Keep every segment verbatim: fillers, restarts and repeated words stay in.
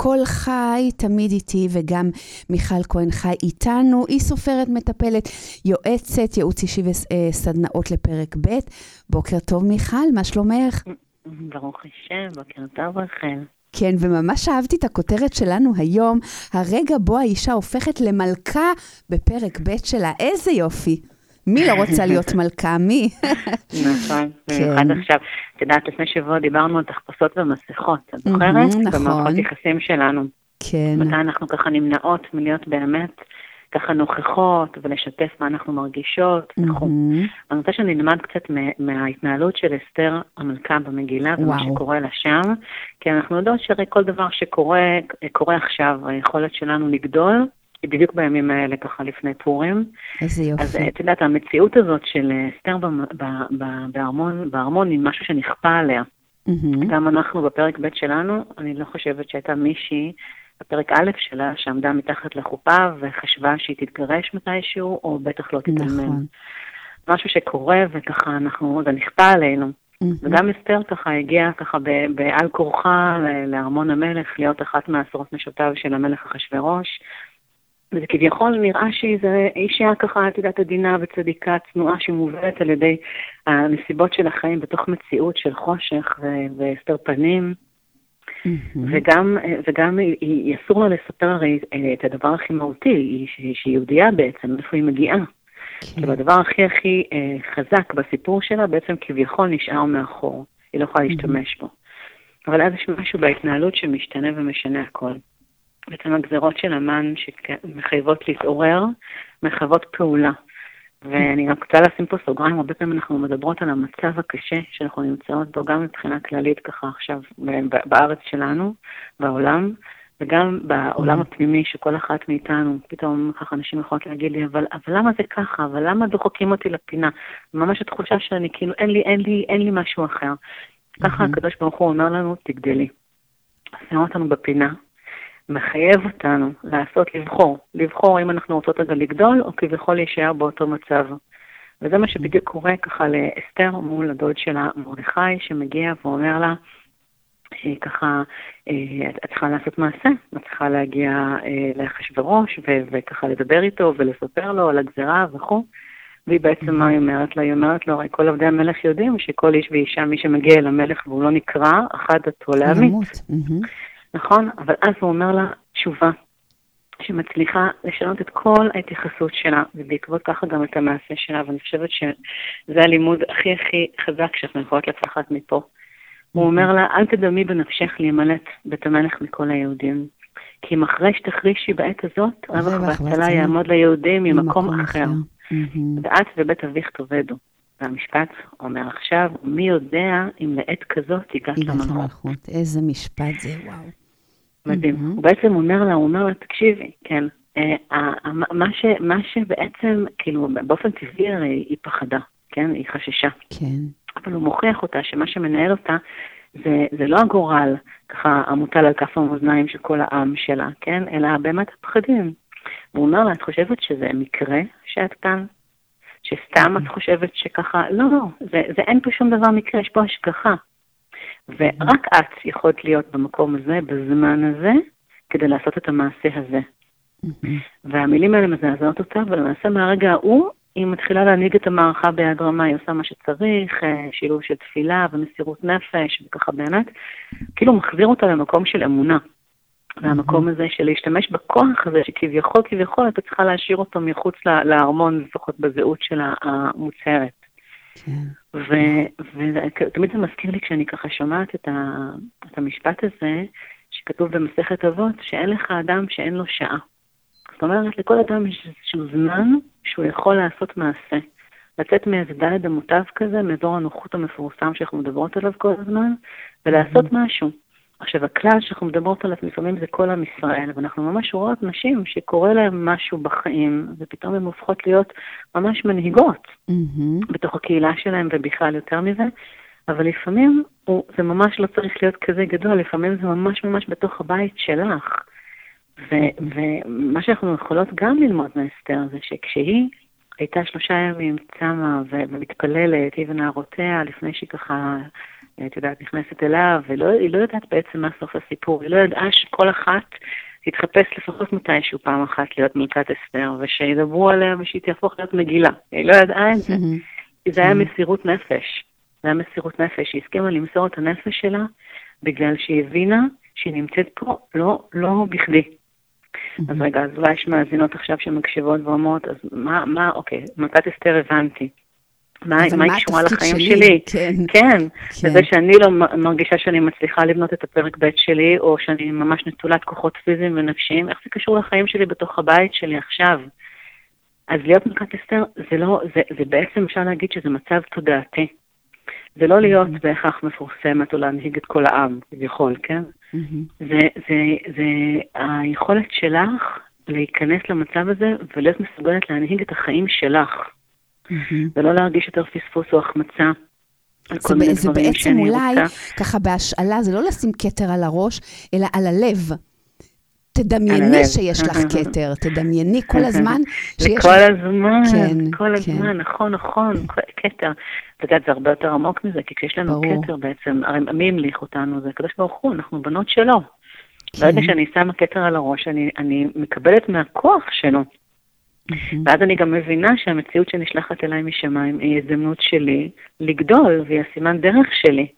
קול חי תמיד איתי, וגם מיכל כהן חי איתנו. היא סופרת, מטפלת, יועצת, ייעוץ אישי וסדנאות לפרק ב'. בוקר טוב מיכל, מה שלומך? ברוך השם, בוקר טוב רחל. כן, וממש אהבתי את הכותרת שלנו היום, הרגע בו האישה הופכת למלכה בפרק ב' שלה. איזה יופי. מי לא רוצה להיות מלכה? מי? נכון, במיוחד עכשיו. את יודעת, לפני שבוע דיברנו על תחפושות ומסכות, את זוכרת? נכון. במערכות יחסים שלנו. כן. מתי אנחנו ככה נמנעות מלהיות באמת ככה נוכחות ולשתף מה אנחנו מרגישות. אני רוצה שנלמד קצת מההתנהלות של אסתר המלכה במגילה ומה שקורה לה שם, כי אנחנו יודעות שהרי כל דבר שקורה קורה עכשיו, היכולת שלנו לגדול, היא בדיוק בימים האלה ככה לפני פורים. איזה יופי. אז את יודעת, המציאות הזאת של אסתר בארמון, בארמון היא משהו שנכפה עליה. גם אנחנו בפרק ב' שלנו, אני לא חושבת שהייתה מישהי, בפרק א' שלה, שעמדה מתחת לחופה וחשבה שהיא תתגרש מתישהו, או בטח לא תתאמן. נכון. משהו שקורה וככה אנחנו, זה נכפה עלינו. וגם אסתר ככה הגיעה ככה בעל כורחה לארמון המלך, להיות אחת מהעשרות נשותיו של המלך אחשוורוש. וזה כביכול נראה שהיא אישה ככה, את יודעת, עדינה וצדיקה, צנועה שמובלת על ידי הנסיבות של החיים בתוך מציאות של חושך והסתר פנים. וגם, וגם היא אסור לה לספר הרי את הדבר הכי מהותי, שהיא יהודייה בעצם, איפה היא מגיעה. כי הדבר הכי הכי חזק בסיפור שלה בעצם כביכול נשאר מאחור, היא לא יכולה להשתמש בו. אבל אז יש משהו בהתנהלות שמשתנה ומשנה הכל. בעצם הגזרות של המן שמחייבות להתעורר, מחייבות פעולה. ואני גם רוצה לשים פה סוגריים, הרבה פעמים אנחנו מדברות על המצב הקשה שאנחנו נמצאות בו, גם מבחינה כללית ככה עכשיו בארץ שלנו, בעולם, וגם בעולם הפנימי שכל אחת מאיתנו, פתאום ככה אנשים יכולות להגיד לי, אבל, אבל למה זה ככה? אבל למה דוחקים אותי לפינה? ממש התחושה שאני כאילו, אין לי, אין לי, אין לי משהו אחר. ככה הקדוש ברוך הוא אומר לנו, תגדלי. שם אותנו בפינה, מחייב אותנו לעשות, לבחור, לבחור אם אנחנו רוצות רגע לגדול, או כביכול להישאר באותו מצב. וזה מה שבדיוק קורה ככה לאסתר מול הדוד שלה מרדכי, שמגיע ואומר לה, ככה, את צריכה לעשות מעשה, את צריכה להגיע לאחשוורוש, וככה לדבר איתו ולספר לו על הגזרה וכו'. והיא בעצם מה היא אומרת לה? היא אומרת לו, הרי כל עבדי המלך יודעים שכל איש ואישה, מי שמגיע אל המלך והוא לא נקרא, אחד דתו להמית. נכון? אבל אז הוא אומר לה תשובה שמצליחה לשנות את כל ההתייחסות שלה, ובעקבות ככה גם את המעשה שלה, ואני חושבת שזה הלימוד הכי הכי חזק שאנחנו יכולות לקחת מפה. הוא אומר לה, אל תדמי בנפשך להימלט בית המלך מכל היהודים, כי אם אחרי שתחרישי בעת הזאת, רווח והצלה יעמוד ליהודים ממקום אחר. ואת ובית אביך תאבדו. והמשפט אומר עכשיו, מי יודע אם לעת כזאת הגעת למלכות. איזה משפט זה, וואו. מדהים. הוא בעצם אומר לה, הוא אומר לה, תקשיבי, כן, מה שבעצם, כאילו, באופן טבעי הרי היא פחדה, כן, היא חששה. כן. אבל הוא מוכיח אותה שמה שמנהל אותה, זה לא הגורל, ככה, המוטל על כף המאזניים של כל העם שלה, כן, אלא באמת הפחדים. הוא אומר לה, את חושבת שזה מקרה שאת כאן? שסתם את חושבת שככה, לא, לא, זה, זה אין פה שום דבר מקרה, יש פה השגחה. ורק את יכולת להיות במקום הזה, בזמן הזה, כדי לעשות את המעשה הזה. והמילים האלה מזעזעות אותה, ולמעשה מהרגע ההוא, היא מתחילה להנהיג את המערכה ביד רמה, היא עושה מה שצריך, שילוב של תפילה ומסירות נפש, וככה באמת, כאילו מחזיר אותה למקום של אמונה. והמקום הזה של להשתמש בכוח הזה, שכביכול, כביכול, אתה צריכה להשאיר אותו מחוץ לארמון, לפחות בזהות שלה המוצהרת. ותמיד זה מזכיר לי כשאני ככה שומעת את המשפט הזה, שכתוב במסכת אבות, שאין לך אדם שאין לו שעה. זאת אומרת, לכל אדם יש איזשהו זמן שהוא יכול לעשות מעשה. לצאת מאיזה דלת המוטב כזה, מאזור הנוחות המפורסם שאנחנו מדברות עליו כל הזמן, ולעשות משהו. עכשיו, הכלל שאנחנו מדברות עליו לפעמים זה כל עם ישראל, ואנחנו ממש רואות נשים שקורה להם משהו בחיים, ופתאום הן הופכות להיות ממש מנהיגות mm-hmm. בתוך הקהילה שלהם, ובכלל יותר מזה, אבל לפעמים הוא, זה ממש לא צריך להיות כזה גדול, לפעמים זה ממש ממש בתוך הבית שלך. ו- ומה שאנחנו יכולות גם ללמוד מאסתר זה שכשהיא הייתה שלושה ימים צמה ומתפללת, היא ונערותיה, לפני שהיא ככה את יודעת, נכנסת אליו, והיא לא יודעת בעצם מה סוף הסיפור, היא לא ידעה שכל אחת תתחפש לפחות מתישהו פעם אחת להיות מלכת אסתר, ושידברו עליה ושהיא תהפוך להיות מגילה. היא לא ידעה את זה. זה היה מסירות נפש. זה היה מסירות נפש. היא הסכימה למסור את הנפש שלה, בגלל שהיא הבינה שהיא נמצאת פה לא, לא בכדי. אז רגע, אז אולי יש מאזינות עכשיו שמקשיבות ואומרות, אז מה, מה, אוקיי, מלכת אסתר הבנתי. מה היא קשורה לחיים שלי? כן, וזה שאני לא מרגישה שאני מצליחה לבנות את הפרק ב' שלי, או שאני ממש נטולת כוחות פיזיים ונפשיים, איך זה קשור לחיים שלי בתוך הבית שלי עכשיו? אז להיות מלכת אסתר, זה לא, זה, זה בעצם אפשר להגיד שזה מצב תודעתי. זה לא להיות בהכרח מפורסמת או להנהיג את כל העם, יכול, כן? זה, זה, זה היכולת שלך להיכנס למצב הזה ולהיות מסוגלת להנהיג את החיים שלך. ולא להרגיש יותר פספוס או החמצה על כל מיני דברים שאני רוצה. זה בעצם אולי, ככה בהשאלה, זה לא לשים כתר על הראש, אלא על הלב. תדמייני שיש לך כתר, תדמייני כל הזמן שיש לך... כל הזמן, כל הזמן, נכון, נכון, כתר. אתה יודעת, זה הרבה יותר עמוק מזה, כי כשיש לנו כתר בעצם, הרי מי המליך אותנו, זה הקדוש ברוך הוא, אנחנו בנות שלו. ברגע שאני שמה כתר על הראש, אני מקבלת מהכוח שלו. ואז אני גם מבינה שהמציאות שנשלחת אליי משמיים היא הזדמנות שלי לגדול, והיא הסימן דרך שלי.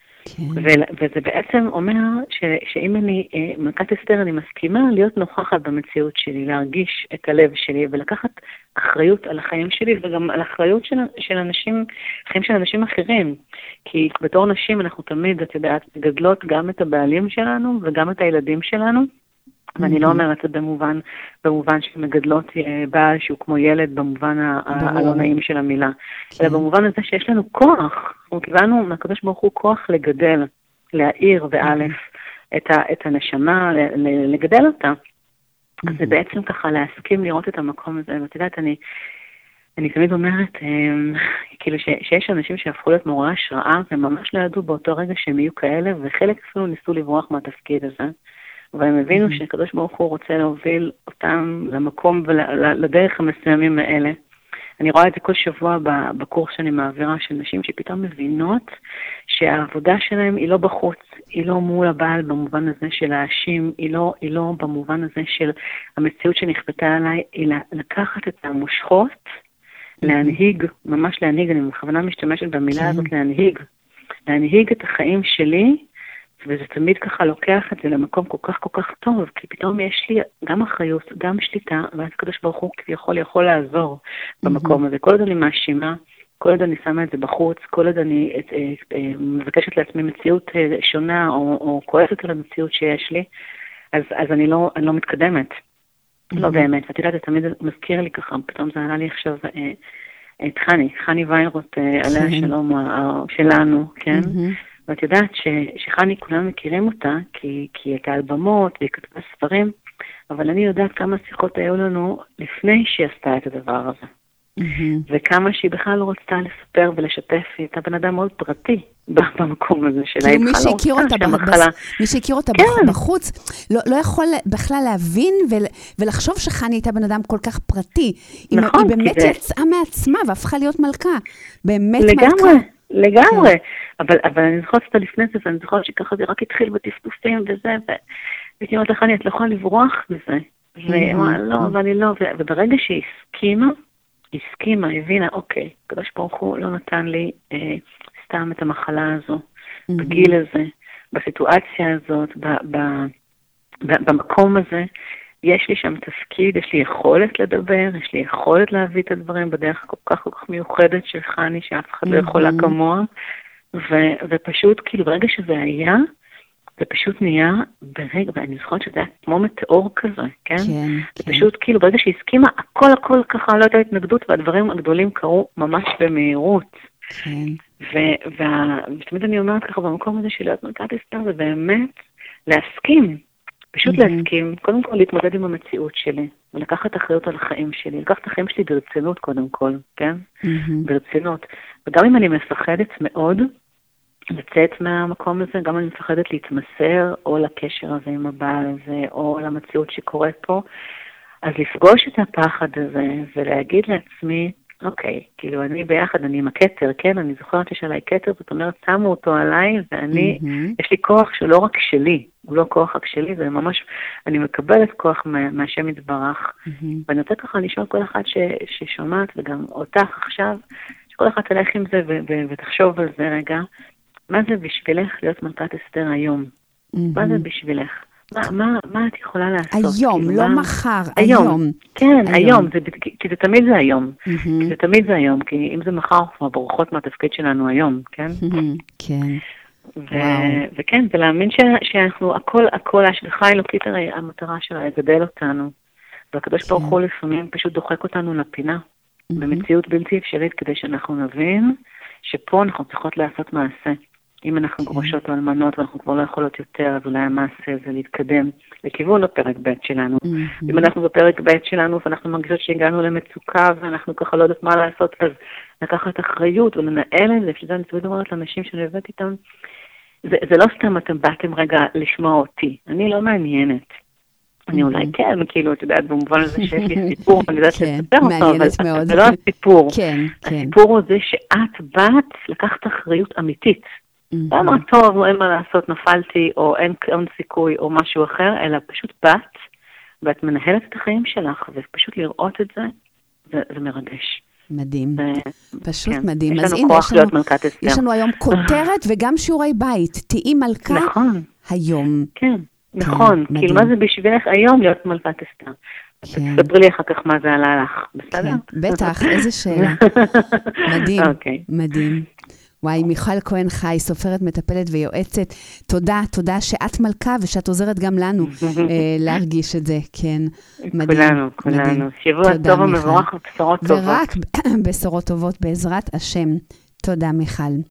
וזה בעצם אומר שאם אני, מלכת אסתר, אני מסכימה להיות נוכחת במציאות שלי, להרגיש את הלב שלי, ולקחת אחריות על החיים שלי, וגם על האחריות של אנשים, חיים של אנשים אחרים. כי בתור נשים אנחנו תמיד, את יודעת, גדלות גם את הבעלים שלנו, וגם את הילדים שלנו, ואני לא אומרת את זה במובן, במובן שמגדלות בעל שהוא כמו ילד, במובן הלא נעים של המילה. אלא במובן הזה שיש לנו כוח, אנחנו קיבלנו מהקדוש ברוך הוא כוח לגדל, להעיר באלף את הנשמה, לגדל אותה. אז זה בעצם ככה להסכים לראות את המקום הזה. ואת יודעת, אני, אני תמיד אומרת, כאילו שיש אנשים שהפכו להיות מעוררי השראה, וממש לא ידעו באותו רגע שהם יהיו כאלה, וחלק אפילו ניסו לברוח מהתפקיד הזה. והם הבינו שהקדוש ברוך הוא רוצה להוביל אותם למקום ולדרך המסוימים האלה. אני רואה את זה כל שבוע בקורס שאני מעבירה של נשים שפתאום מבינות שהעבודה שלהם היא לא בחוץ, היא לא מול הבעל במובן הזה של האשים, היא לא, היא לא במובן הזה של המציאות שנכפתה עליי, היא לקחת את המושכות, להנהיג, ממש להנהיג, אני בכוונה משתמשת במילה הזאת להנהיג, להנהיג את החיים שלי, וזה תמיד ככה לוקח את זה למקום כל כך כל כך טוב, כי פתאום יש לי גם אחריות, גם שליטה, ואז הקדוש ברוך הוא יכול, יכול לעזור במקום הזה. כל עוד אני מאשימה, כל עוד אני שמה את זה בחוץ, כל עוד אני את, את, את, מבקשת לעצמי מציאות שונה, או, או כועסת על המציאות שיש לי, אז, אז אני לא, אני לא מתקדמת. לא באמת. ואת יודעת, זה תמיד מזכיר לי ככה, פתאום זה עלה לי עכשיו את חני, חני ויירוט, עליה שלום שלנו, כן? ואת יודעת ש, שחני כולם מכירים אותה, כי, כי הייתה אלבמות והיא כתבה ספרים, אבל אני יודעת כמה שיחות היו לנו לפני שהיא עשתה את הדבר הזה. Mm-hmm. וכמה שהיא בכלל לא רצתה לספר ולשתף, היא הייתה בן אדם מאוד פרטי במקום הזה שלה. כאילו מי שהכיר אותה, מי שהכיר אותה בחוץ, לא, לא יכול בכלל להבין ול, ולחשוב שחני הייתה בן אדם כל כך פרטי. נכון. היא באמת זה... יצאה מעצמה והפכה להיות מלכה. באמת לגמרי. מלכה. לגמרי, אבל, אבל אני זוכרת אותה לפני זה, ואני זוכרת שככה זה רק התחיל בטפטופים וזה, והייתי אומרת לך, אני את לא יכולה לברוח מזה, ואמרה, לא, ואני לא, וברגע שהיא הסכימה, הסכימה, הבינה, אוקיי, הקדוש ברוך הוא לא נתן לי אה, סתם את המחלה הזו, בגיל הזה, בסיטואציה הזאת, ב, ב, ב, במקום הזה, יש לי שם תפקיד, יש לי יכולת לדבר, יש לי יכולת להביא את הדברים בדרך כל כך כל כך מיוחדת של חני, שאף אחד לא יכולה כמוה, ו- ופשוט, כאילו, ברגע שזה היה, זה פשוט נהיה ברגע, ואני זוכרת שזה היה כמו מטאור כזה, כן? כן, זה כן. פשוט, כאילו, ברגע שהסכימה, הכל הכל ככה לא הייתה התנגדות, והדברים הגדולים קרו ממש במהירות. כן. ו- וה- ותמיד אני אומרת ככה, במקום הזה של להיות מלכת אסתר, זה באמת להסכים, פשוט mm-hmm. להסכים, קודם כל להתמודד עם המציאות שלי, ולקחת אחריות על החיים שלי, לקחת את החיים שלי ברצינות קודם כל, כן? Mm-hmm. ברצינות. וגם אם אני מפחדת מאוד לצאת מהמקום הזה, גם אני מפחדת להתמסר, או לקשר הזה עם הבעל הזה, או למציאות שקורית פה, אז לפגוש את הפחד הזה, ולהגיד לעצמי, אוקיי, כאילו אני ביחד, אני עם הכתר, כן? אני זוכרת שיש עליי כתר, זאת אומרת, שמו אותו עליי, ואני, mm-hmm. יש לי כוח שלא רק שלי, הוא לא כוח רק שלי, זה ממש, אני מקבלת כוח מה, מהשם יתברך, mm-hmm. ואני רוצה ככה לשאול כל אחד ש, ששומעת, וגם אותך עכשיו, שכל אחד תלך עם זה ו- ו- ותחשוב על זה רגע, מה זה בשבילך להיות מלכת אסתר היום? Mm-hmm. מה זה בשבילך? מה, מה, מה את יכולה לעשות? היום, כאילו, לא מה... מחר, היום. היום. כן, היום, היום זה, כי זה תמיד זה היום. Mm-hmm. כי זה תמיד זה היום, כי אם זה מחר, אנחנו בורחות מהתפקיד שלנו היום, כן? Mm-hmm. כן. ו- וכן, ולהאמין ש- שאנחנו, הכל, הכל, ההשגחה האלוקית, הרי המטרה שלה לגדל אותנו. והקדוש ברוך הוא לפעמים פשוט דוחק אותנו לפינה, mm-hmm. במציאות בלתי אפשרית, כדי שאנחנו נבין שפה אנחנו צריכות לעשות מעשה. אם אנחנו okay. גרושות או אלמנות ואנחנו כבר לא יכולות יותר, אז אולי המעשה זה להתקדם לכיוון הפרק ב' שלנו. Mm-hmm. אם אנחנו בפרק ב' שלנו ואנחנו מרגישות שהגענו למצוקה ואנחנו ככה לא יודעת מה לעשות, אז לקחת אחריות ולנהל את זה, שזה אני תמיד אומרת לאנשים שאני עובדת איתם, זה, זה לא סתם אתם באתם רגע לשמוע אותי, אני לא מעניינת. אני אולי כן, כאילו, את יודעת, במובן הזה שיש לי סיפור, אני יודעת לספר אותו, אבל זה לא הסיפור. הסיפור הוא זה שאת באת לקחת אחריות אמיתית. לא אמרת, טוב, אין מה לעשות, נפלתי, או אין סיכוי, או משהו אחר, אלא פשוט באת, ואת מנהלת את החיים שלך, ופשוט לראות את זה, זה מרגש. מדהים, פשוט מדהים. יש לנו כוח להיות מלכת אסתר. יש לנו היום כותרת וגם שיעורי בית, תהי מלכה היום. כן. נכון, כאילו מה זה בשבילך היום להיות מלכת אסתר? תספרי לי אחר כך מה זה עלה לך, בסדר? בטח, איזה שאלה. מדהים, מדהים. וואי, מיכל כהן חי, סופרת, מטפלת ויועצת, תודה, תודה שאת מלכה ושאת עוזרת גם לנו להרגיש את זה, כן, מדהים. כולנו, כולנו. שבוע טוב ומבורך ובשורות טובות. ורק בשורות טובות בעזרת השם. תודה, מיכל.